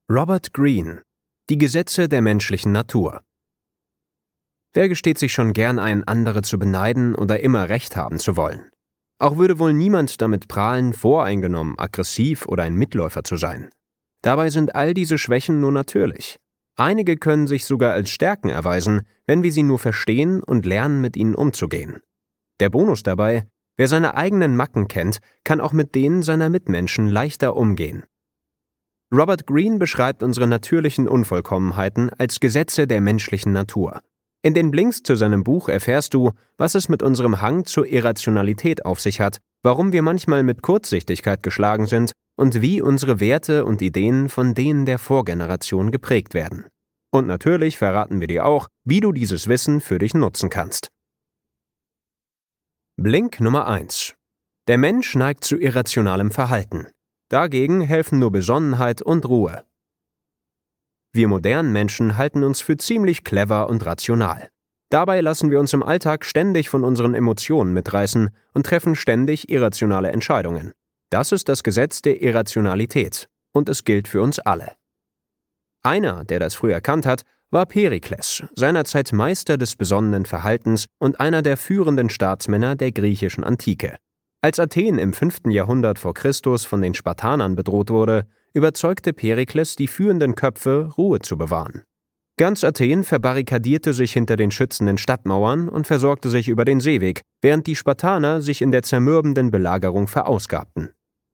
Robert Greene: Die Gesetze der menschlichen Natur. Wer gesteht sich schon gern ein, andere zu beneiden oder immer Recht haben zu wollen? Auch würde wohl niemand damit prahlen, voreingenommen, aggressiv oder ein Mitläufer zu sein. Dabei sind all diese Schwächen nur natürlich. Einige können sich sogar als Stärken erweisen, wenn wir sie nur verstehen und lernen, mit ihnen umzugehen. Der Bonus dabei: Wer seine eigenen Macken kennt, kann auch mit denen seiner Mitmenschen leichter umgehen. Robert Greene beschreibt unsere natürlichen Unvollkommenheiten als Gesetze der menschlichen Natur. In den Blinks zu seinem Buch erfährst du, was es mit unserem Hang zur Irrationalität auf sich hat, warum wir manchmal mit Kurzsichtigkeit geschlagen sind und wie unsere Werte und Ideen von denen der Vorgeneration geprägt werden. Und natürlich verraten wir dir auch, wie du dieses Wissen für dich nutzen kannst. Blink Nummer 1: Der Mensch neigt zu irrationalem Verhalten. Dagegen helfen nur Besonnenheit und Ruhe. Wir modernen Menschen halten uns für ziemlich clever und rational. Dabei lassen wir uns im Alltag ständig von unseren Emotionen mitreißen und treffen ständig irrationale Entscheidungen. Das ist das Gesetz der Irrationalität und es gilt für uns alle. Einer, der das früh erkannt hat, war Perikles, seinerzeit Meister des besonnenen Verhaltens und einer der führenden Staatsmänner der griechischen Antike. Als Athen im 5. Jahrhundert vor Christus von den Spartanern bedroht wurde, überzeugte Perikles die führenden Köpfe, Ruhe zu bewahren. Ganz Athen verbarrikadierte sich hinter den schützenden Stadtmauern und versorgte sich über den Seeweg, während die Spartaner sich in der zermürbenden Belagerung verausgabten.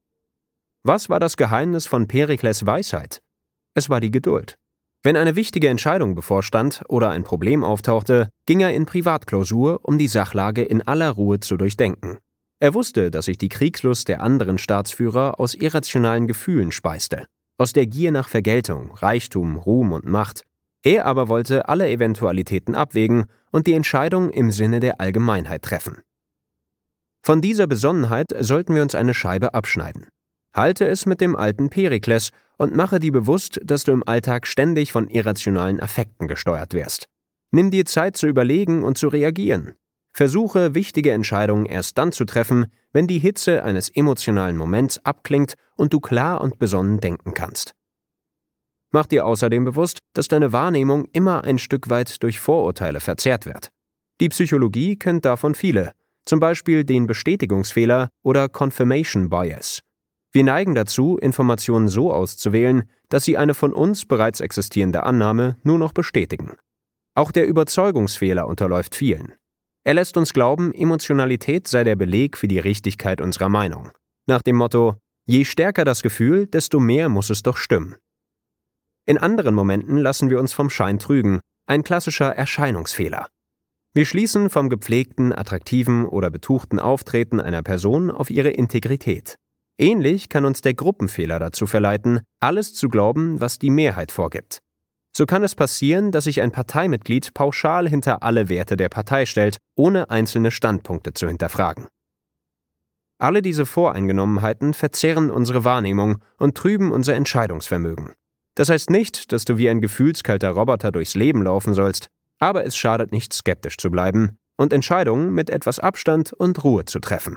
Was war das Geheimnis von Perikles' Weisheit? Es war die Geduld. Wenn eine wichtige Entscheidung bevorstand oder ein Problem auftauchte, ging er in Privatklausur, um die Sachlage in aller Ruhe zu durchdenken. Er wusste, dass sich die Kriegslust der anderen Staatsführer aus irrationalen Gefühlen speiste, aus der Gier nach Vergeltung, Reichtum, Ruhm und Macht. Er aber wollte alle Eventualitäten abwägen und die Entscheidung im Sinne der Allgemeinheit treffen. Von dieser Besonnenheit sollten wir uns eine Scheibe abschneiden. Halte es mit dem alten Perikles und mache dir bewusst, dass du im Alltag ständig von irrationalen Affekten gesteuert wirst. Nimm dir Zeit zu überlegen und zu reagieren. Versuche, wichtige Entscheidungen erst dann zu treffen, wenn die Hitze eines emotionalen Moments abklingt und du klar und besonnen denken kannst. Mach dir außerdem bewusst, dass deine Wahrnehmung immer ein Stück weit durch Vorurteile verzerrt wird. Die Psychologie kennt davon viele, zum Beispiel den Bestätigungsfehler oder Confirmation Bias. Wir neigen dazu, Informationen so auszuwählen, dass sie eine von uns bereits existierende Annahme nur noch bestätigen. Auch der Überzeugungsfehler unterläuft vielen. Er lässt uns glauben, Emotionalität sei der Beleg für die Richtigkeit unserer Meinung. Nach dem Motto: Je stärker das Gefühl, desto mehr muss es doch stimmen. In anderen Momenten lassen wir uns vom Schein trügen, ein klassischer Erscheinungsfehler. Wir schließen vom gepflegten, attraktiven oder betuchten Auftreten einer Person auf ihre Integrität. Ähnlich kann uns der Gruppenfehler dazu verleiten, alles zu glauben, was die Mehrheit vorgibt. So kann es passieren, dass sich ein Parteimitglied pauschal hinter alle Werte der Partei stellt, ohne einzelne Standpunkte zu hinterfragen. Alle diese Voreingenommenheiten verzerren unsere Wahrnehmung und trüben unser Entscheidungsvermögen. Das heißt nicht, dass du wie ein gefühlskalter Roboter durchs Leben laufen sollst, aber es schadet nicht, skeptisch zu bleiben und Entscheidungen mit etwas Abstand und Ruhe zu treffen.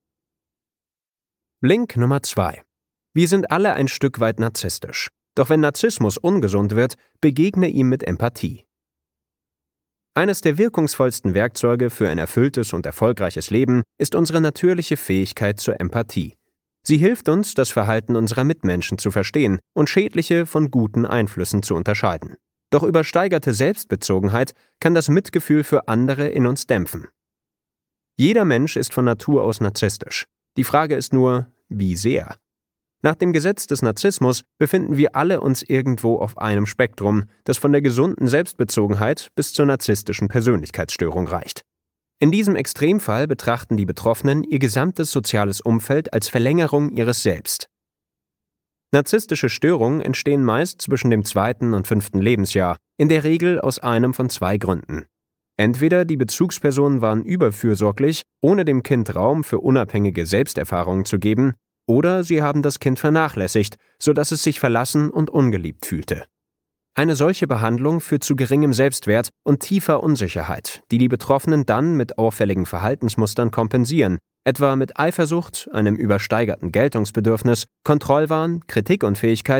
Blink Nummer 2: Wir sind alle ein Stück weit narzisstisch. Doch wenn Narzissmus ungesund wird, begegne ihm mit Empathie. Eines der wirkungsvollsten Werkzeuge für ein erfülltes und erfolgreiches Leben ist unsere natürliche Fähigkeit zur Empathie. Sie hilft uns, das Verhalten unserer Mitmenschen zu verstehen und schädliche von guten Einflüssen zu unterscheiden. Doch übersteigerte Selbstbezogenheit kann das Mitgefühl für andere in uns dämpfen. Jeder Mensch ist von Natur aus narzisstisch. Die Frage ist nur, wie sehr? Nach dem Gesetz des Narzissmus befinden wir alle uns irgendwo auf einem Spektrum, das von der gesunden Selbstbezogenheit bis zur narzisstischen Persönlichkeitsstörung reicht. In diesem Extremfall betrachten die Betroffenen ihr gesamtes soziales Umfeld als Verlängerung ihres Selbst. Narzisstische Störungen entstehen meist zwischen dem 2. und 5. Lebensjahr, in der Regel aus einem von 2 Gründen. Entweder die Bezugspersonen waren überfürsorglich, ohne dem Kind Raum für unabhängige Selbsterfahrungen zu geben, oder sie haben das Kind vernachlässigt, sodass es sich verlassen und ungeliebt fühlte. Eine solche Behandlung führt zu geringem Selbstwert und tiefer Unsicherheit, die die Betroffenen dann mit auffälligen Verhaltensmustern kompensieren, etwa mit Eifersucht, einem übersteigerten Geltungsbedürfnis, Kontrollwahn, Kritikunfähigkeit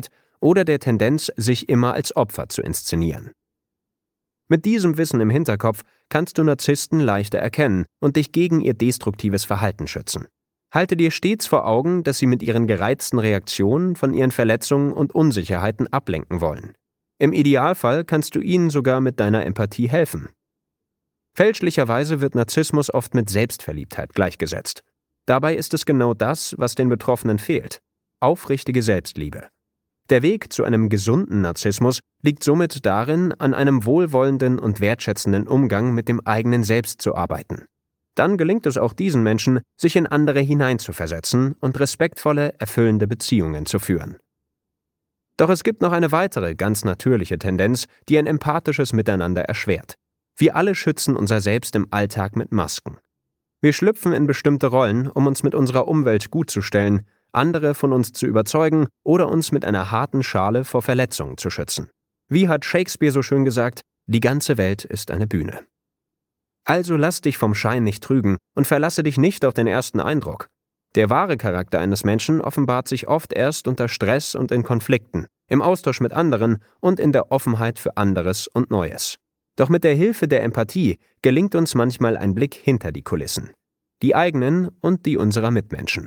oder der Tendenz, sich immer als Opfer zu inszenieren. Mit diesem Wissen im Hinterkopf kannst du Narzissten leichter erkennen und dich gegen ihr destruktives Verhalten schützen. Halte dir stets vor Augen, dass sie mit ihren gereizten Reaktionen von ihren Verletzungen und Unsicherheiten ablenken wollen. Im Idealfall kannst du ihnen sogar mit deiner Empathie helfen. Fälschlicherweise wird Narzissmus oft mit Selbstverliebtheit gleichgesetzt. Dabei ist es genau das, was den Betroffenen fehlt: aufrichtige Selbstliebe. Der Weg zu einem gesunden Narzissmus liegt somit darin, an einem wohlwollenden und wertschätzenden Umgang mit dem eigenen Selbst zu arbeiten. Dann gelingt es auch diesen Menschen, sich in andere hineinzuversetzen und respektvolle, erfüllende Beziehungen zu führen. Doch es gibt noch eine weitere, ganz natürliche Tendenz, die ein empathisches Miteinander erschwert. Wir alle schützen unser Selbst im Alltag mit Masken. Wir schlüpfen in bestimmte Rollen, um uns mit unserer Umwelt gutzustellen, andere von uns zu überzeugen oder uns mit einer harten Schale vor Verletzungen zu schützen. Wie hat Shakespeare so schön gesagt, die ganze Welt ist eine Bühne. Also lass dich vom Schein nicht trügen und verlasse dich nicht auf den ersten Eindruck. Der wahre Charakter eines Menschen offenbart sich oft erst unter Stress und in Konflikten, im Austausch mit anderen und in der Offenheit für anderes und Neues. Doch mit der Hilfe der Empathie gelingt uns manchmal ein Blick hinter die Kulissen, die eigenen und die unserer Mitmenschen.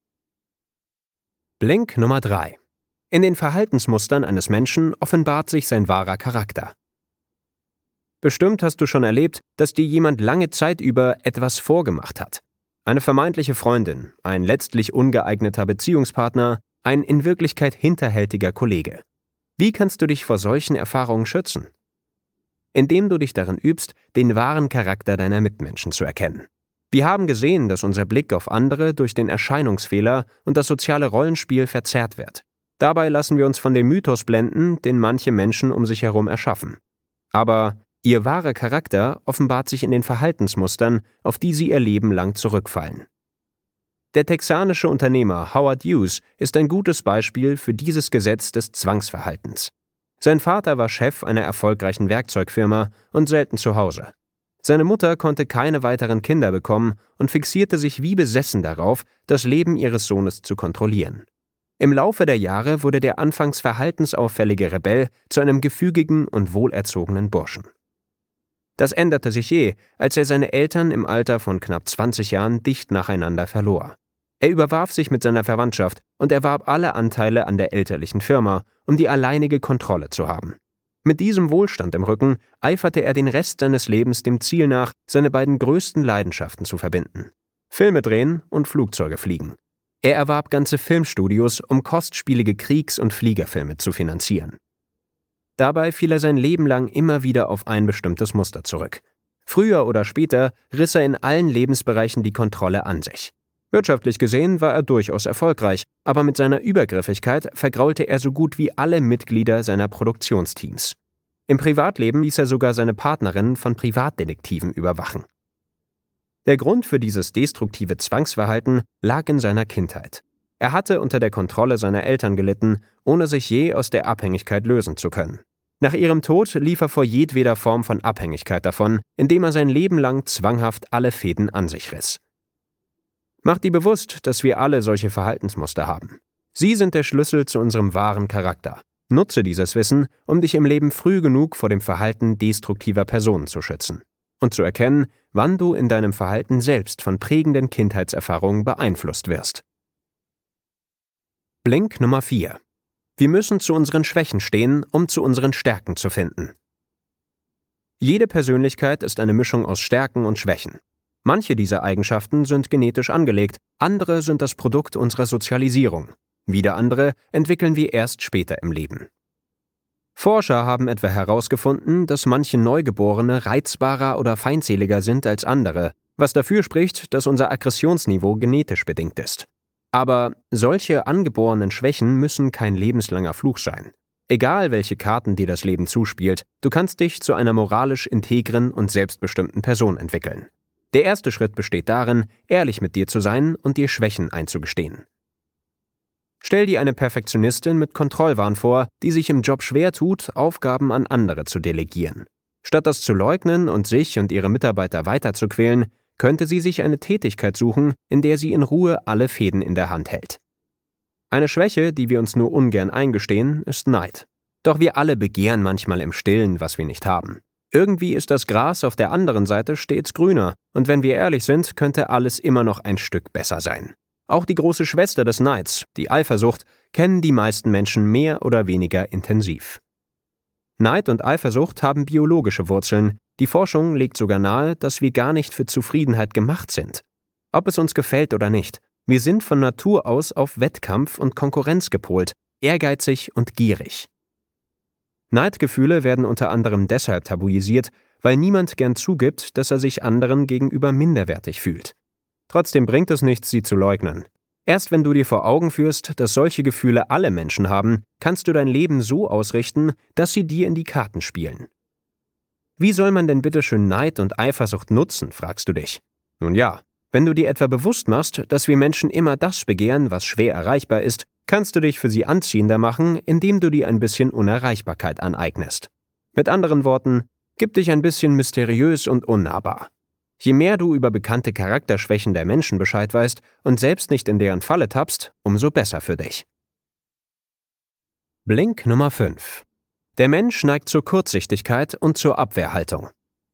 Blink Nummer 3. In den Verhaltensmustern eines Menschen offenbart sich sein wahrer Charakter. Bestimmt hast du schon erlebt, dass dir jemand lange Zeit über etwas vorgemacht hat. Eine vermeintliche Freundin, ein letztlich ungeeigneter Beziehungspartner, ein in Wirklichkeit hinterhältiger Kollege. Wie kannst du dich vor solchen Erfahrungen schützen? Indem du dich darin übst, den wahren Charakter deiner Mitmenschen zu erkennen. Wir haben gesehen, dass unser Blick auf andere durch den Erscheinungsfehler und das soziale Rollenspiel verzerrt wird. Dabei lassen wir uns von dem Mythos blenden, den manche Menschen um sich herum erschaffen. Aber ihr wahrer Charakter offenbart sich in den Verhaltensmustern, auf die sie ihr Leben lang zurückfallen. Der texanische Unternehmer Howard Hughes ist ein gutes Beispiel für dieses Gesetz des Zwangsverhaltens. Sein Vater war Chef einer erfolgreichen Werkzeugfirma und selten zu Hause. Seine Mutter konnte keine weiteren Kinder bekommen und fixierte sich wie besessen darauf, das Leben ihres Sohnes zu kontrollieren. Im Laufe der Jahre wurde der anfangs verhaltensauffällige Rebell zu einem gefügigen und wohlerzogenen Burschen. Das änderte sich je, als er seine Eltern im Alter von knapp 20 Jahren dicht nacheinander verlor. Er überwarf sich mit seiner Verwandtschaft und erwarb alle Anteile an der elterlichen Firma, um die alleinige Kontrolle zu haben. Mit diesem Wohlstand im Rücken eiferte er den Rest seines Lebens dem Ziel nach, seine beiden größten Leidenschaften zu verbinden: Filme drehen und Flugzeuge fliegen. Er erwarb ganze Filmstudios, um kostspielige Kriegs- und Fliegerfilme zu finanzieren. Dabei fiel er sein Leben lang immer wieder auf ein bestimmtes Muster zurück. Früher oder später riss er in allen Lebensbereichen die Kontrolle an sich. Wirtschaftlich gesehen war er durchaus erfolgreich, aber mit seiner Übergriffigkeit vergraulte er so gut wie alle Mitglieder seiner Produktionsteams. Im Privatleben ließ er sogar seine Partnerin von Privatdetektiven überwachen. Der Grund für dieses destruktive Zwangsverhalten lag in seiner Kindheit. Er hatte unter der Kontrolle seiner Eltern gelitten, ohne sich je aus der Abhängigkeit lösen zu können. Nach ihrem Tod lief er vor jedweder Form von Abhängigkeit davon, indem er sein Leben lang zwanghaft alle Fäden an sich riss. Mach dir bewusst, dass wir alle solche Verhaltensmuster haben. Sie sind der Schlüssel zu unserem wahren Charakter. Nutze dieses Wissen, um dich im Leben früh genug vor dem Verhalten destruktiver Personen zu schützen und zu erkennen, wann du in deinem Verhalten selbst von prägenden Kindheitserfahrungen beeinflusst wirst. Blink Nummer 4. Wir müssen zu unseren Schwächen stehen, um zu unseren Stärken zu finden. Jede Persönlichkeit ist eine Mischung aus Stärken und Schwächen. Manche dieser Eigenschaften sind genetisch angelegt, andere sind das Produkt unserer Sozialisierung. Wieder andere entwickeln wir erst später im Leben. Forscher haben etwa herausgefunden, dass manche Neugeborene reizbarer oder feindseliger sind als andere, was dafür spricht, dass unser Aggressionsniveau genetisch bedingt ist. Aber solche angeborenen Schwächen müssen kein lebenslanger Fluch sein. Egal, welche Karten dir das Leben zuspielt, du kannst dich zu einer moralisch integren und selbstbestimmten Person entwickeln. Der erste Schritt besteht darin, ehrlich mit dir zu sein und dir Schwächen einzugestehen. Stell dir eine Perfektionistin mit Kontrollwahn vor, die sich im Job schwer tut, Aufgaben an andere zu delegieren. Statt das zu leugnen und sich und ihre Mitarbeiter weiterzuquälen, könnte sie sich eine Tätigkeit suchen, in der sie in Ruhe alle Fäden in der Hand hält. Eine Schwäche, die wir uns nur ungern eingestehen, ist Neid. Doch wir alle begehren manchmal im Stillen, was wir nicht haben. Irgendwie ist das Gras auf der anderen Seite stets grüner, und wenn wir ehrlich sind, könnte alles immer noch ein Stück besser sein. Auch die große Schwester des Neids, die Eifersucht, kennen die meisten Menschen mehr oder weniger intensiv. Neid und Eifersucht haben biologische Wurzeln. Die Forschung legt sogar nahe, dass wir gar nicht für Zufriedenheit gemacht sind. Ob es uns gefällt oder nicht, wir sind von Natur aus auf Wettkampf und Konkurrenz gepolt, ehrgeizig und gierig. Neidgefühle werden unter anderem deshalb tabuisiert, weil niemand gern zugibt, dass er sich anderen gegenüber minderwertig fühlt. Trotzdem bringt es nichts, sie zu leugnen. Erst wenn du dir vor Augen führst, dass solche Gefühle alle Menschen haben, kannst du dein Leben so ausrichten, dass sie dir in die Karten spielen. Wie soll man denn bitteschön Neid und Eifersucht nutzen, fragst du dich. Nun ja, wenn du dir etwa bewusst machst, dass wir Menschen immer das begehren, was schwer erreichbar ist, kannst du dich für sie anziehender machen, indem du dir ein bisschen Unerreichbarkeit aneignest. Mit anderen Worten, gib dich ein bisschen mysteriös und unnahbar. Je mehr du über bekannte Charakterschwächen der Menschen Bescheid weißt und selbst nicht in deren Falle tappst, umso besser für dich. Blink Nummer 5. Der Mensch neigt zur Kurzsichtigkeit und zur Abwehrhaltung.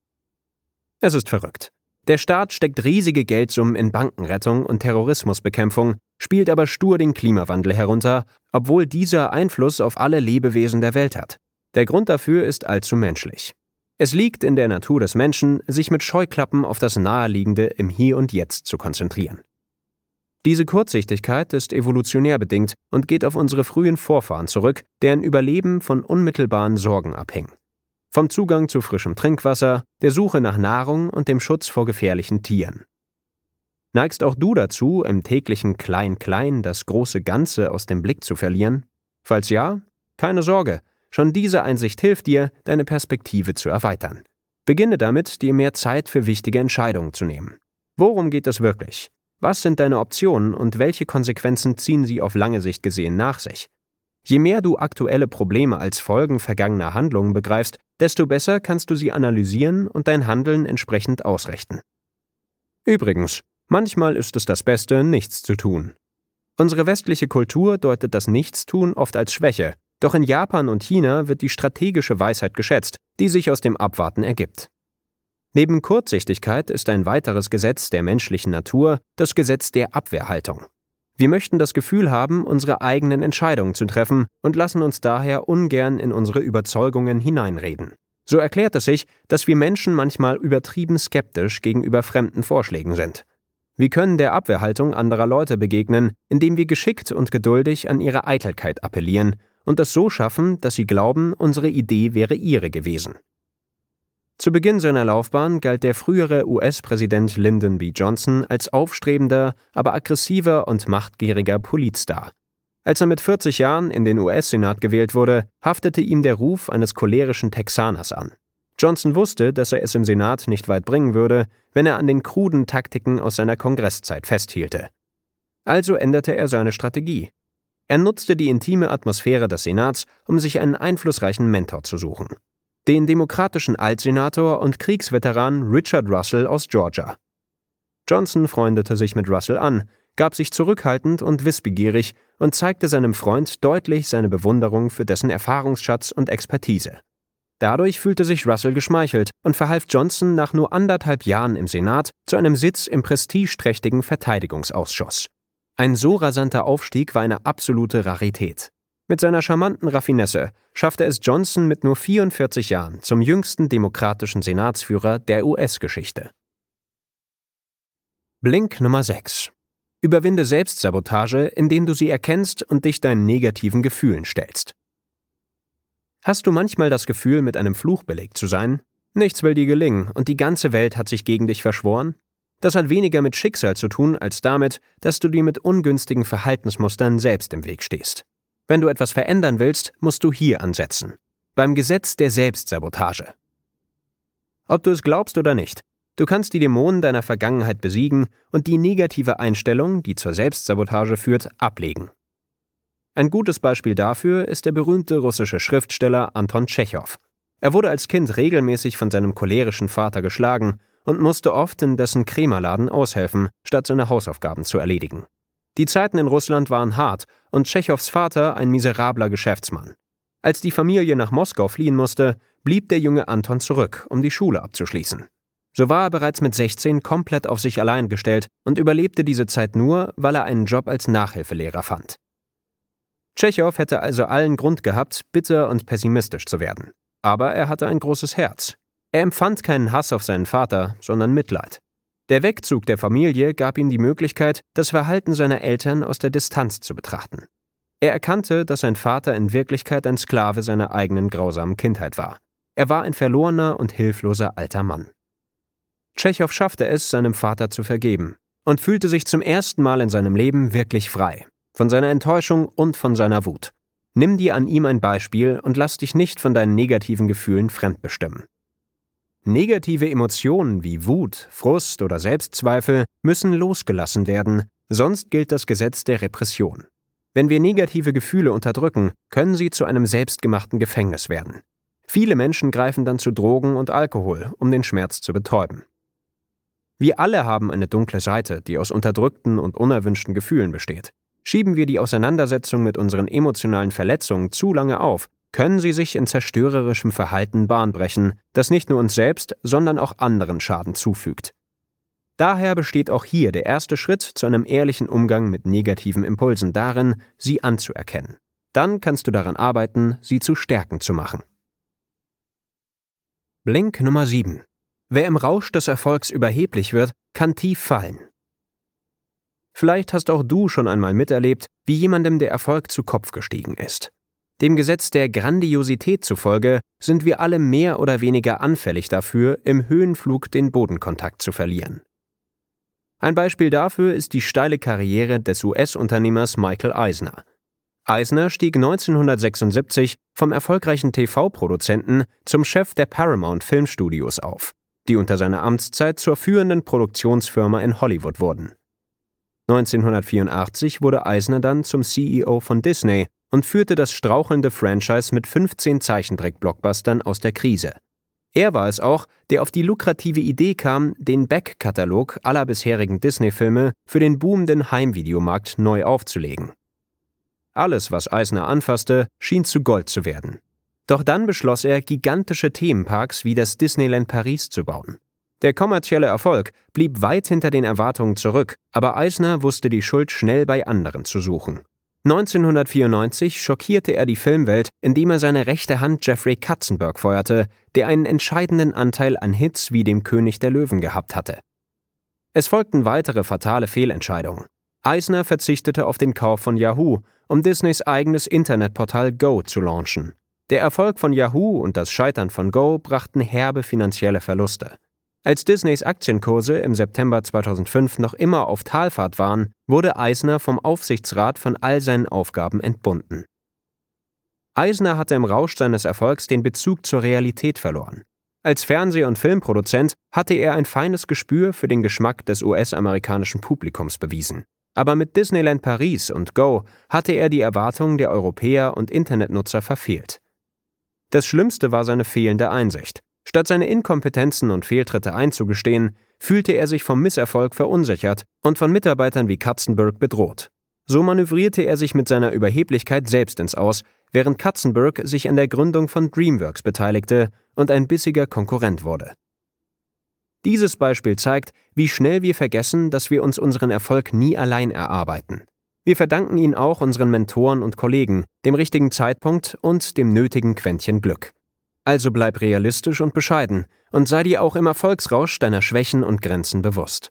Es ist verrückt. Der Staat steckt riesige Geldsummen in Bankenrettung und Terrorismusbekämpfung, spielt aber stur den Klimawandel herunter, obwohl dieser Einfluss auf alle Lebewesen der Welt hat. Der Grund dafür ist allzu menschlich. Es liegt in der Natur des Menschen, sich mit Scheuklappen auf das Naheliegende im Hier und Jetzt zu konzentrieren. Diese Kurzsichtigkeit ist evolutionär bedingt und geht auf unsere frühen Vorfahren zurück, deren Überleben von unmittelbaren Sorgen abhing. Vom Zugang zu frischem Trinkwasser, der Suche nach Nahrung und dem Schutz vor gefährlichen Tieren. Neigst auch du dazu, im täglichen Klein-Klein das große Ganze aus dem Blick zu verlieren? Falls ja, keine Sorge. Schon diese Einsicht hilft dir, deine Perspektive zu erweitern. Beginne damit, dir mehr Zeit für wichtige Entscheidungen zu nehmen. Worum geht es wirklich? Was sind deine Optionen und welche Konsequenzen ziehen sie auf lange Sicht gesehen nach sich? Je mehr du aktuelle Probleme als Folgen vergangener Handlungen begreifst, desto besser kannst du sie analysieren und dein Handeln entsprechend ausrichten. Übrigens, manchmal ist es das Beste, nichts zu tun. Unsere westliche Kultur deutet das Nichtstun oft als Schwäche, doch in Japan und China wird die strategische Weisheit geschätzt, die sich aus dem Abwarten ergibt. Neben Kurzsichtigkeit ist ein weiteres Gesetz der menschlichen Natur das Gesetz der Abwehrhaltung. Wir möchten das Gefühl haben, unsere eigenen Entscheidungen zu treffen und lassen uns daher ungern in unsere Überzeugungen hineinreden. So erklärt es sich, dass wir Menschen manchmal übertrieben skeptisch gegenüber fremden Vorschlägen sind. Wir können der Abwehrhaltung anderer Leute begegnen, indem wir geschickt und geduldig an ihre Eitelkeit appellieren und es so schaffen, dass sie glauben, unsere Idee wäre ihre gewesen. Zu Beginn seiner Laufbahn galt der frühere US-Präsident Lyndon B. Johnson als aufstrebender, aber aggressiver und machtgieriger Politstar. Als er mit 40 Jahren in den US-Senat gewählt wurde, haftete ihm der Ruf eines cholerischen Texaners an. Johnson wusste, dass er es im Senat nicht weit bringen würde, wenn er an den kruden Taktiken aus seiner Kongresszeit festhielte. Also änderte er seine Strategie. Er nutzte die intime Atmosphäre des Senats, um sich einen einflussreichen Mentor zu suchen. Den demokratischen Altsenator und Kriegsveteran Richard Russell aus Georgia. Johnson freundete sich mit Russell an, gab sich zurückhaltend und wissbegierig und zeigte seinem Freund deutlich seine Bewunderung für dessen Erfahrungsschatz und Expertise. Dadurch fühlte sich Russell geschmeichelt und verhalf Johnson nach nur 1,5 Jahren im Senat zu einem Sitz im prestigeträchtigen Verteidigungsausschuss. Ein so rasanter Aufstieg war eine absolute Rarität. Mit seiner charmanten Raffinesse schaffte es Johnson mit nur 44 Jahren zum jüngsten demokratischen Senatsführer der US-Geschichte. Blink Nummer 6. Überwinde Selbstsabotage, indem du sie erkennst und dich deinen negativen Gefühlen stellst. Hast du manchmal das Gefühl, mit einem Fluch belegt zu sein? Nichts will dir gelingen und die ganze Welt hat sich gegen dich verschworen? Das hat weniger mit Schicksal zu tun, als damit, dass du dir mit ungünstigen Verhaltensmustern selbst im Weg stehst. Wenn du etwas verändern willst, musst du hier ansetzen. Beim Gesetz der Selbstsabotage. Ob du es glaubst oder nicht, du kannst die Dämonen deiner Vergangenheit besiegen und die negative Einstellung, die zur Selbstsabotage führt, ablegen. Ein gutes Beispiel dafür ist der berühmte russische Schriftsteller Anton Tschechow. Er wurde als Kind regelmäßig von seinem cholerischen Vater geschlagen und musste oft in dessen Krämerladen aushelfen, statt seine Hausaufgaben zu erledigen. Die Zeiten in Russland waren hart und Tschechows Vater ein miserabler Geschäftsmann. Als die Familie nach Moskau fliehen musste, blieb der junge Anton zurück, um die Schule abzuschließen. So war er bereits mit 16 komplett auf sich allein gestellt und überlebte diese Zeit nur, weil er einen Job als Nachhilfelehrer fand. Tschechow hätte also allen Grund gehabt, bitter und pessimistisch zu werden. Aber er hatte ein großes Herz. Er empfand keinen Hass auf seinen Vater, sondern Mitleid. Der Wegzug der Familie gab ihm die Möglichkeit, das Verhalten seiner Eltern aus der Distanz zu betrachten. Er erkannte, dass sein Vater in Wirklichkeit ein Sklave seiner eigenen grausamen Kindheit war. Er war ein verlorener und hilfloser alter Mann. Tschechow schaffte es, seinem Vater zu vergeben und fühlte sich zum ersten Mal in seinem Leben wirklich frei, von seiner Enttäuschung und von seiner Wut. Nimm dir an ihm ein Beispiel und lass dich nicht von deinen negativen Gefühlen fremdbestimmen. Negative Emotionen wie Wut, Frust oder Selbstzweifel müssen losgelassen werden, sonst gilt das Gesetz der Repression. Wenn wir negative Gefühle unterdrücken, können sie zu einem selbstgemachten Gefängnis werden. Viele Menschen greifen dann zu Drogen und Alkohol, um den Schmerz zu betäuben. Wir alle haben eine dunkle Seite, die aus unterdrückten und unerwünschten Gefühlen besteht. Schieben wir die Auseinandersetzung mit unseren emotionalen Verletzungen zu lange auf, können sie sich in zerstörerischem Verhalten Bahn brechen, das nicht nur uns selbst, sondern auch anderen Schaden zufügt. Daher besteht auch hier der erste Schritt zu einem ehrlichen Umgang mit negativen Impulsen darin, sie anzuerkennen. Dann kannst du daran arbeiten, sie zu Stärken zu machen. Blink Nummer 7. Wer im Rausch des Erfolgs überheblich wird, kann tief fallen. Vielleicht hast auch du schon einmal miterlebt, wie jemandem der Erfolg zu Kopf gestiegen ist. Dem Gesetz der Grandiosität zufolge sind wir alle mehr oder weniger anfällig dafür, im Höhenflug den Bodenkontakt zu verlieren. Ein Beispiel dafür ist die steile Karriere des US-Unternehmers Michael Eisner. Eisner stieg 1976 vom erfolgreichen TV-Produzenten zum Chef der Paramount Filmstudios auf, die unter seiner Amtszeit zur führenden Produktionsfirma in Hollywood wurden. 1984 wurde Eisner dann zum CEO von Disney und führte das strauchelnde Franchise mit 15 Zeichentrick-Blockbustern aus der Krise. Er war es auch, der auf die lukrative Idee kam, den Back-Katalog aller bisherigen Disney-Filme für den boomenden Heimvideomarkt neu aufzulegen. Alles, was Eisner anfasste, schien zu Gold zu werden. Doch dann beschloss er, gigantische Themenparks wie das Disneyland Paris zu bauen. Der kommerzielle Erfolg blieb weit hinter den Erwartungen zurück, aber Eisner wusste die Schuld schnell bei anderen zu suchen. 1994 schockierte er die Filmwelt, indem er seine rechte Hand Jeffrey Katzenberg feuerte, der einen entscheidenden Anteil an Hits wie dem König der Löwen gehabt hatte. Es folgten weitere fatale Fehlentscheidungen. Eisner verzichtete auf den Kauf von Yahoo, um Disneys eigenes Internetportal Go zu launchen. Der Erfolg von Yahoo und das Scheitern von Go brachten herbe finanzielle Verluste. Als Disneys Aktienkurse im September 2005 noch immer auf Talfahrt waren, wurde Eisner vom Aufsichtsrat von all seinen Aufgaben entbunden. Eisner hatte im Rausch seines Erfolgs den Bezug zur Realität verloren. Als Fernseh- und Filmproduzent hatte er ein feines Gespür für den Geschmack des US-amerikanischen Publikums bewiesen. Aber mit Disneyland Paris und Go hatte er die Erwartungen der Europäer und Internetnutzer verfehlt. Das Schlimmste war seine fehlende Einsicht. Statt seine Inkompetenzen und Fehltritte einzugestehen, fühlte er sich vom Misserfolg verunsichert und von Mitarbeitern wie Katzenberg bedroht. So manövrierte er sich mit seiner Überheblichkeit selbst ins Aus, während Katzenberg sich an der Gründung von DreamWorks beteiligte und ein bissiger Konkurrent wurde. Dieses Beispiel zeigt, wie schnell wir vergessen, dass wir uns unseren Erfolg nie allein erarbeiten. Wir verdanken ihn auch unseren Mentoren und Kollegen, dem richtigen Zeitpunkt und dem nötigen Quäntchen Glück. Also bleib realistisch und bescheiden und sei dir auch im Erfolgsrausch deiner Schwächen und Grenzen bewusst.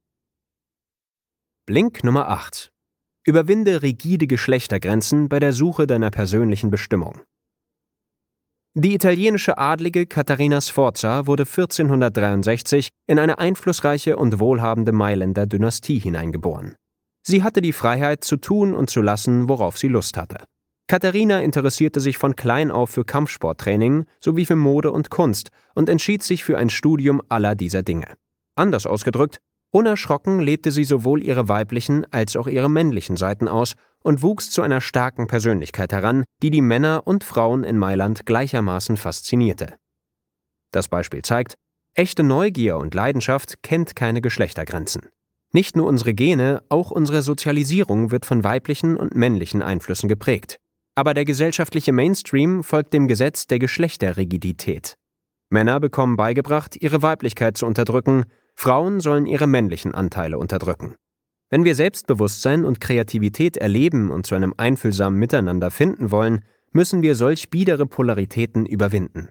Blink Nummer 8. Überwinde rigide Geschlechtergrenzen bei der Suche deiner persönlichen Bestimmung. Die italienische Adlige Caterina Sforza wurde 1463 in eine einflussreiche und wohlhabende Mailänder Dynastie hineingeboren. Sie hatte die Freiheit, zu tun und zu lassen, worauf sie Lust hatte. Katharina interessierte sich von klein auf für Kampfsporttraining sowie für Mode und Kunst und entschied sich für ein Studium aller dieser Dinge. Anders ausgedrückt, unerschrocken lebte sie sowohl ihre weiblichen als auch ihre männlichen Seiten aus und wuchs zu einer starken Persönlichkeit heran, die die Männer und Frauen in Mailand gleichermaßen faszinierte. Das Beispiel zeigt, echte Neugier und Leidenschaft kennt keine Geschlechtergrenzen. Nicht nur unsere Gene, auch unsere Sozialisierung wird von weiblichen und männlichen Einflüssen geprägt. Aber der gesellschaftliche Mainstream folgt dem Gesetz der Geschlechterrigidität. Männer bekommen beigebracht, ihre Weiblichkeit zu unterdrücken, Frauen sollen ihre männlichen Anteile unterdrücken. Wenn wir Selbstbewusstsein und Kreativität erleben und zu einem einfühlsamen Miteinander finden wollen, müssen wir solch biedere Polaritäten überwinden.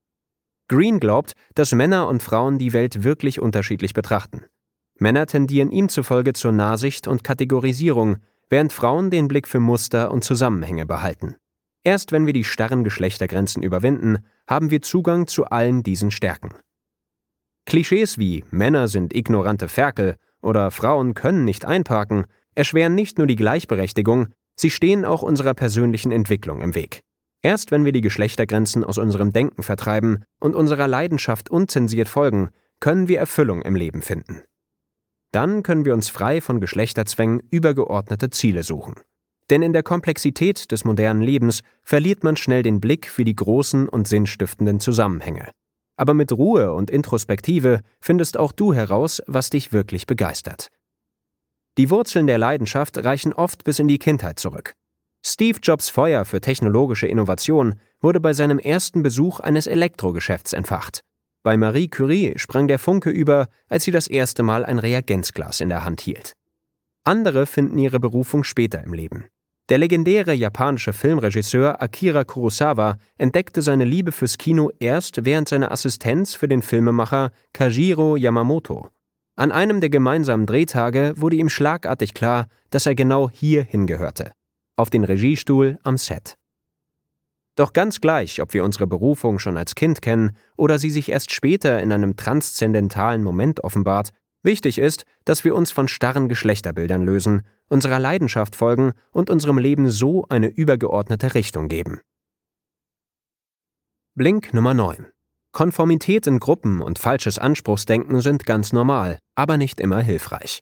Green glaubt, dass Männer und Frauen die Welt wirklich unterschiedlich betrachten. Männer tendieren ihm zufolge zur Nahsicht und Kategorisierung, während Frauen den Blick für Muster und Zusammenhänge behalten. Erst wenn wir die starren Geschlechtergrenzen überwinden, haben wir Zugang zu allen diesen Stärken. Klischees wie Männer sind ignorante Ferkel oder Frauen können nicht einparken erschweren nicht nur die Gleichberechtigung, sie stehen auch unserer persönlichen Entwicklung im Weg. Erst wenn wir die Geschlechtergrenzen aus unserem Denken vertreiben und unserer Leidenschaft unzensiert folgen, können wir Erfüllung im Leben finden. Dann können wir uns frei von Geschlechterzwängen übergeordnete Ziele suchen. Denn in der Komplexität des modernen Lebens verliert man schnell den Blick für die großen und sinnstiftenden Zusammenhänge. Aber mit Ruhe und Introspektive findest auch du heraus, was dich wirklich begeistert. Die Wurzeln der Leidenschaft reichen oft bis in die Kindheit zurück. Steve Jobs Feuer für technologische Innovation wurde bei seinem ersten Besuch eines Elektrogeschäfts entfacht. Bei Marie Curie sprang der Funke über, als sie das erste Mal ein Reagenzglas in der Hand hielt. Andere finden ihre Berufung später im Leben. Der legendäre japanische Filmregisseur Akira Kurosawa entdeckte seine Liebe fürs Kino erst während seiner Assistenz für den Filmemacher Kajiro Yamamoto. An einem der gemeinsamen Drehtage wurde ihm schlagartig klar, dass er genau hier hingehörte. Auf den Regiestuhl am Set. Doch ganz gleich, ob wir unsere Berufung schon als Kind kennen oder sie sich erst später in einem transzendentalen Moment offenbart, wichtig ist, dass wir uns von starren Geschlechterbildern lösen, unserer Leidenschaft folgen und unserem Leben so eine übergeordnete Richtung geben. Blink Nummer 9. Konformität in Gruppen und falsches Anspruchsdenken sind ganz normal, aber nicht immer hilfreich.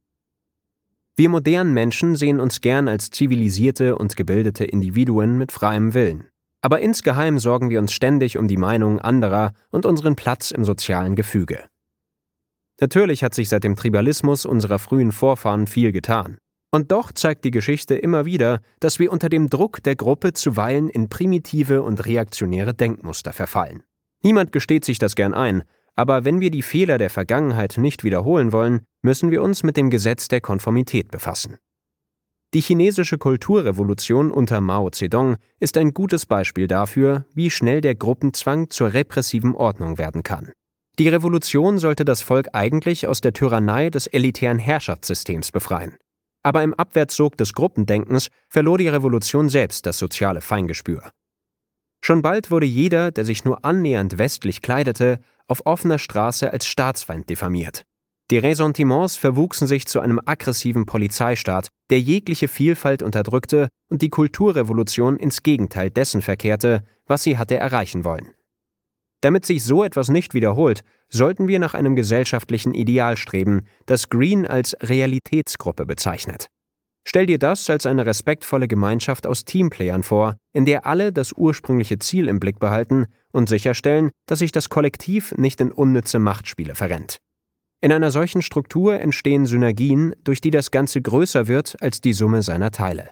Wir modernen Menschen sehen uns gern als zivilisierte und gebildete Individuen mit freiem Willen. Aber insgeheim sorgen wir uns ständig um die Meinung anderer und unseren Platz im sozialen Gefüge. Natürlich hat sich seit dem Tribalismus unserer frühen Vorfahren viel getan. Und doch zeigt die Geschichte immer wieder, dass wir unter dem Druck der Gruppe zuweilen in primitive und reaktionäre Denkmuster verfallen. Niemand gesteht sich das gern ein, aber wenn wir die Fehler der Vergangenheit nicht wiederholen wollen, müssen wir uns mit dem Gesetz der Konformität befassen. Die chinesische Kulturrevolution unter Mao Zedong ist ein gutes Beispiel dafür, wie schnell der Gruppenzwang zur repressiven Ordnung werden kann. Die Revolution sollte das Volk eigentlich aus der Tyrannei des elitären Herrschaftssystems befreien. Aber im Abwärtssog des Gruppendenkens verlor die Revolution selbst das soziale Feingespür. Schon bald wurde jeder, der sich nur annähernd westlich kleidete, auf offener Straße als Staatsfeind diffamiert. Die Ressentiments verwuchsen sich zu einem aggressiven Polizeistaat, der jegliche Vielfalt unterdrückte und die Kulturrevolution ins Gegenteil dessen verkehrte, was sie hatte erreichen wollen. Damit sich so etwas nicht wiederholt, sollten wir nach einem gesellschaftlichen Ideal streben, das Green als Realitätsgruppe bezeichnet. Stell dir das als eine respektvolle Gemeinschaft aus Teamplayern vor, in der alle das ursprüngliche Ziel im Blick behalten und sicherstellen, dass sich das Kollektiv nicht in unnütze Machtspiele verrennt. In einer solchen Struktur entstehen Synergien, durch die das Ganze größer wird als die Summe seiner Teile.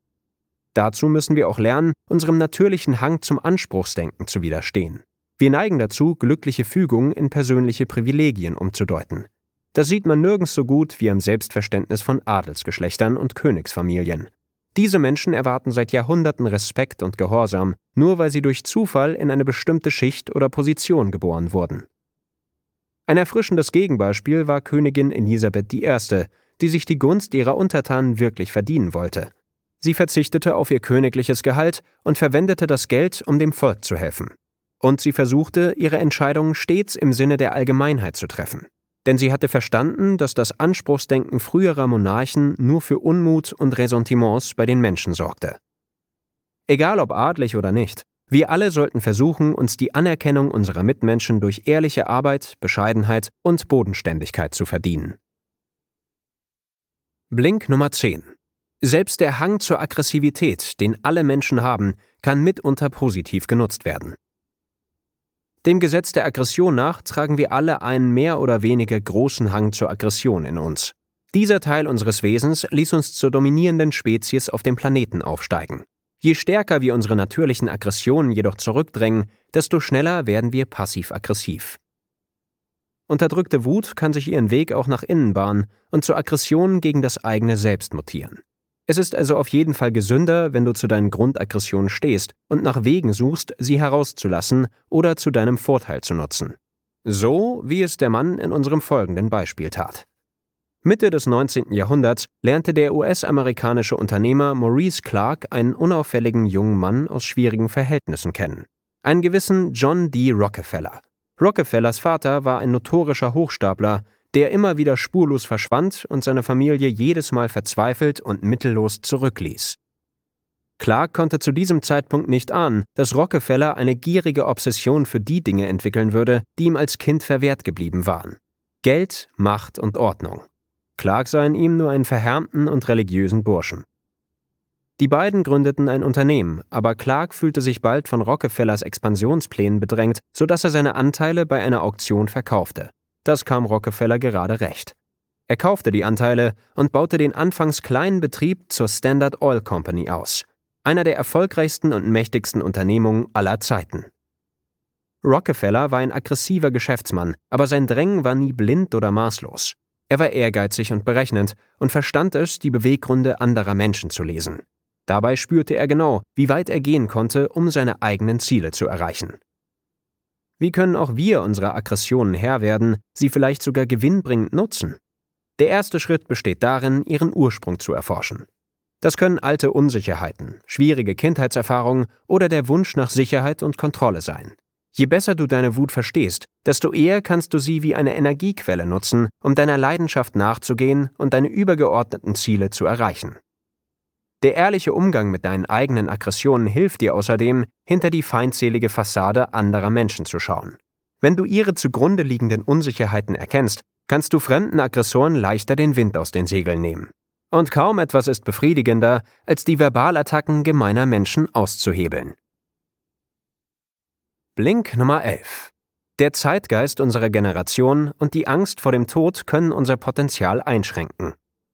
Dazu müssen wir auch lernen, unserem natürlichen Hang zum Anspruchsdenken zu widerstehen. Wir neigen dazu, glückliche Fügungen in persönliche Privilegien umzudeuten. Das sieht man nirgends so gut wie am Selbstverständnis von Adelsgeschlechtern und Königsfamilien. Diese Menschen erwarten seit Jahrhunderten Respekt und Gehorsam, nur weil sie durch Zufall in eine bestimmte Schicht oder Position geboren wurden. Ein erfrischendes Gegenbeispiel war Königin Elisabeth I., die sich die Gunst ihrer Untertanen wirklich verdienen wollte. Sie verzichtete auf ihr königliches Gehalt und verwendete das Geld, um dem Volk zu helfen. Und sie versuchte, ihre Entscheidungen stets im Sinne der Allgemeinheit zu treffen. Denn sie hatte verstanden, dass das Anspruchsdenken früherer Monarchen nur für Unmut und Ressentiments bei den Menschen sorgte. Egal ob adlig oder nicht, wir alle sollten versuchen, uns die Anerkennung unserer Mitmenschen durch ehrliche Arbeit, Bescheidenheit und Bodenständigkeit zu verdienen. Blink Nummer 10. Selbst der Hang zur Aggressivität, den alle Menschen haben, kann mitunter positiv genutzt werden. Dem Gesetz der Aggression nach tragen wir alle einen mehr oder weniger großen Hang zur Aggression in uns. Dieser Teil unseres Wesens ließ uns zur dominierenden Spezies auf dem Planeten aufsteigen. Je stärker wir unsere natürlichen Aggressionen jedoch zurückdrängen, desto schneller werden wir passiv-aggressiv. Unterdrückte Wut kann sich ihren Weg auch nach innen bahnen und zur Aggression gegen das eigene Selbst mutieren. Es ist also auf jeden Fall gesünder, wenn du zu deinen Grundaggressionen stehst und nach Wegen suchst, sie herauszulassen oder zu deinem Vorteil zu nutzen. So, wie es der Mann in unserem folgenden Beispiel tat. Mitte des 19. Jahrhunderts lernte der US-amerikanische Unternehmer Maurice Clark einen unauffälligen jungen Mann aus schwierigen Verhältnissen kennen. Einen gewissen John D. Rockefeller. Rockefellers Vater war ein notorischer Hochstapler, der immer wieder spurlos verschwand und seine Familie jedes Mal verzweifelt und mittellos zurückließ. Clark konnte zu diesem Zeitpunkt nicht ahnen, dass Rockefeller eine gierige Obsession für die Dinge entwickeln würde, die ihm als Kind verwehrt geblieben waren: Geld, Macht und Ordnung. Clark sah in ihm nur einen verhärmten und religiösen Burschen. Die beiden gründeten ein Unternehmen, aber Clark fühlte sich bald von Rockefellers Expansionsplänen bedrängt, sodass er seine Anteile bei einer Auktion verkaufte. Das kam Rockefeller gerade recht. Er kaufte die Anteile und baute den anfangs kleinen Betrieb zur Standard Oil Company aus, einer der erfolgreichsten und mächtigsten Unternehmungen aller Zeiten. Rockefeller war ein aggressiver Geschäftsmann, aber sein Drängen war nie blind oder maßlos. Er war ehrgeizig und berechnend und verstand es, die Beweggründe anderer Menschen zu lesen. Dabei spürte er genau, wie weit er gehen konnte, um seine eigenen Ziele zu erreichen. Wie können auch wir unserer Aggressionen Herr werden, sie vielleicht sogar gewinnbringend nutzen? Der erste Schritt besteht darin, ihren Ursprung zu erforschen. Das können alte Unsicherheiten, schwierige Kindheitserfahrungen oder der Wunsch nach Sicherheit und Kontrolle sein. Je besser du deine Wut verstehst, desto eher kannst du sie wie eine Energiequelle nutzen, um deiner Leidenschaft nachzugehen und deine übergeordneten Ziele zu erreichen. Der ehrliche Umgang mit deinen eigenen Aggressionen hilft dir außerdem, hinter die feindselige Fassade anderer Menschen zu schauen. Wenn du ihre zugrunde liegenden Unsicherheiten erkennst, kannst du fremden Aggressoren leichter den Wind aus den Segeln nehmen. Und kaum etwas ist befriedigender, als die Verbalattacken gemeiner Menschen auszuhebeln. Blink Nummer 11. Der Zeitgeist unserer Generation und die Angst vor dem Tod können unser Potenzial einschränken.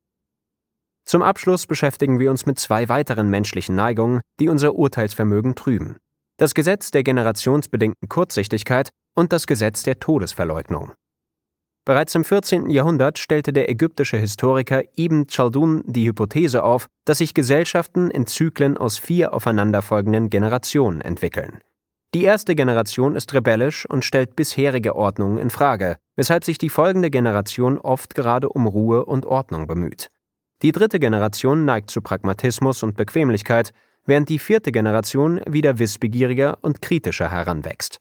Zum Abschluss beschäftigen wir uns mit zwei weiteren menschlichen Neigungen, die unser Urteilsvermögen trüben: das Gesetz der generationsbedingten Kurzsichtigkeit und das Gesetz der Todesverleugnung. Bereits im 14. Jahrhundert stellte der ägyptische Historiker Ibn Chaldun die Hypothese auf, dass sich Gesellschaften in Zyklen aus 4 aufeinanderfolgenden Generationen entwickeln. Die erste Generation ist rebellisch und stellt bisherige Ordnungen in Frage, weshalb sich die folgende Generation oft gerade um Ruhe und Ordnung bemüht. Die dritte Generation neigt zu Pragmatismus und Bequemlichkeit, während die vierte Generation wieder wissbegieriger und kritischer heranwächst.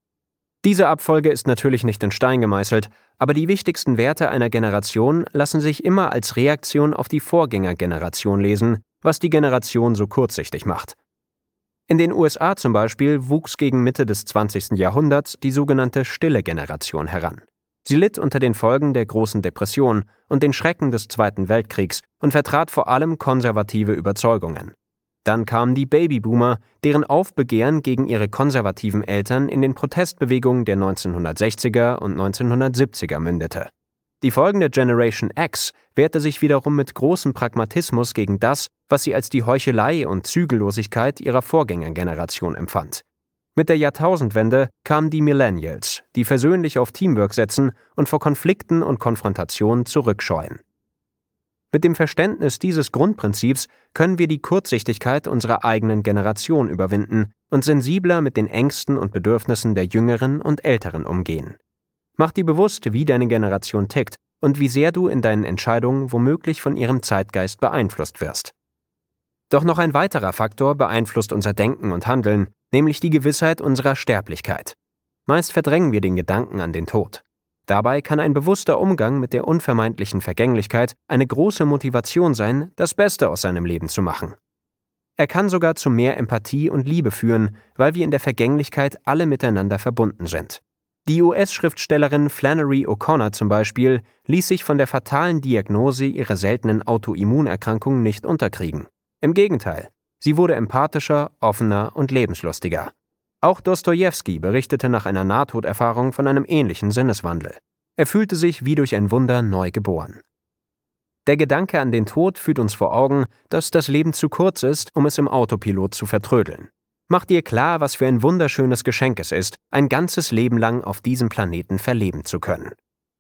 Diese Abfolge ist natürlich nicht in Stein gemeißelt, aber die wichtigsten Werte einer Generation lassen sich immer als Reaktion auf die Vorgängergeneration lesen, was die Generation so kurzsichtig macht. In den USA zum Beispiel wuchs gegen Mitte des 20. Jahrhunderts die sogenannte Stille Generation heran. Sie litt unter den Folgen der Großen Depression und den Schrecken des Zweiten Weltkriegs und vertrat vor allem konservative Überzeugungen. Dann kamen die Babyboomer, deren Aufbegehren gegen ihre konservativen Eltern in den Protestbewegungen der 1960er und 1970er mündete. Die folgende Generation X wehrte sich wiederum mit großem Pragmatismus gegen das, was sie als die Heuchelei und Zügellosigkeit ihrer Vorgängergeneration empfand. Mit der Jahrtausendwende kamen die Millennials, die versöhnlich auf Teamwork setzen und vor Konflikten und Konfrontationen zurückscheuen. Mit dem Verständnis dieses Grundprinzips können wir die Kurzsichtigkeit unserer eigenen Generation überwinden und sensibler mit den Ängsten und Bedürfnissen der Jüngeren und Älteren umgehen. Mach dir bewusst, wie deine Generation tickt und wie sehr du in deinen Entscheidungen womöglich von ihrem Zeitgeist beeinflusst wirst. Doch noch ein weiterer Faktor beeinflusst unser Denken und Handeln, nämlich die Gewissheit unserer Sterblichkeit. Meist verdrängen wir den Gedanken an den Tod. Dabei kann ein bewusster Umgang mit der unvermeidlichen Vergänglichkeit eine große Motivation sein, das Beste aus seinem Leben zu machen. Er kann sogar zu mehr Empathie und Liebe führen, weil wir in der Vergänglichkeit alle miteinander verbunden sind. Die US-Schriftstellerin Flannery O'Connor zum Beispiel ließ sich von der fatalen Diagnose ihrer seltenen Autoimmunerkrankung nicht unterkriegen. Im Gegenteil, sie wurde empathischer, offener und lebenslustiger. Auch Dostojewski berichtete nach einer Nahtoderfahrung von einem ähnlichen Sinneswandel. Er fühlte sich wie durch ein Wunder neu geboren. Der Gedanke an den Tod führt uns vor Augen, dass das Leben zu kurz ist, um es im Autopilot zu vertrödeln. Mach dir klar, was für ein wunderschönes Geschenk es ist, ein ganzes Leben lang auf diesem Planeten verleben zu können.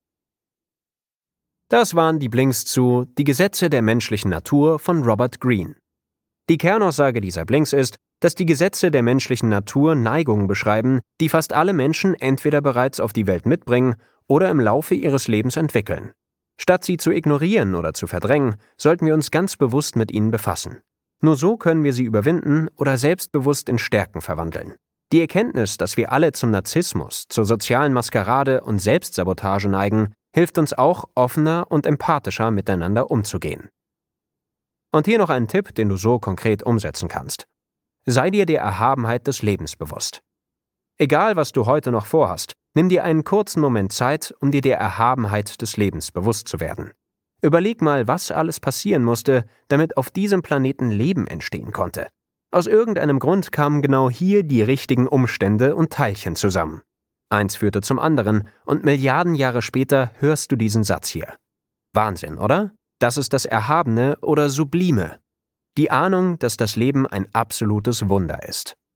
Das waren die Blinks zu Die Gesetze der menschlichen Natur von Robert Greene. Die Kernaussage dieser Blinks ist, dass die Gesetze der menschlichen Natur Neigungen beschreiben, die fast alle Menschen entweder bereits auf die Welt mitbringen oder im Laufe ihres Lebens entwickeln. Statt sie zu ignorieren oder zu verdrängen, sollten wir uns ganz bewusst mit ihnen befassen. Nur so können wir sie überwinden oder selbstbewusst in Stärken verwandeln. Die Erkenntnis, dass wir alle zum Narzissmus, zur sozialen Maskerade und Selbstsabotage neigen, hilft uns auch, offener und empathischer miteinander umzugehen. Und hier noch ein Tipp, den du so konkret umsetzen kannst. Sei dir der Erhabenheit des Lebens bewusst. Egal, was du heute noch vorhast, nimm dir einen kurzen Moment Zeit, um dir der Erhabenheit des Lebens bewusst zu werden. Überleg mal, was alles passieren musste, damit auf diesem Planeten Leben entstehen konnte. Aus irgendeinem Grund kamen genau hier die richtigen Umstände und Teilchen zusammen. Eins führte zum anderen und Milliarden Jahre später hörst du diesen Satz hier. Wahnsinn, oder? Das ist das Erhabene oder Sublime. Die Ahnung, dass das Leben ein absolutes Wunder ist.